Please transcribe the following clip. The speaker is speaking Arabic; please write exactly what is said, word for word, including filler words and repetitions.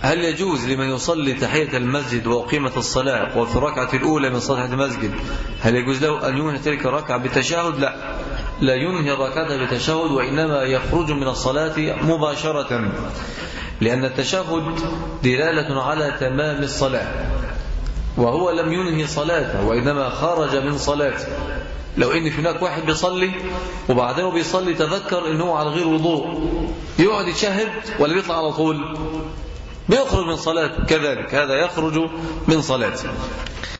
هل يجوز لمن يصلي تحية المسجد وأقيمت الصلاة وفي الركعة الأولى من صلاة المسجد هل يجوز له أن ينهي تلك الركعة بتشهد؟ لا، لا ينهي الركعة بتشهد، وإنما يخرج من الصلاة مباشرة، لأن التشهد دلالة على تمام الصلاة، وهو لم ينهي صلاته وإنما خرج من صلاته. لو إن في هناك واحد بيصلي وبعدين بيصلي تذكر إنه على غير وضوء، يقعد يتشهد ولا بيطلع على طول؟ بيخرج من صلاته، كذلك هذا يخرج من صلاته.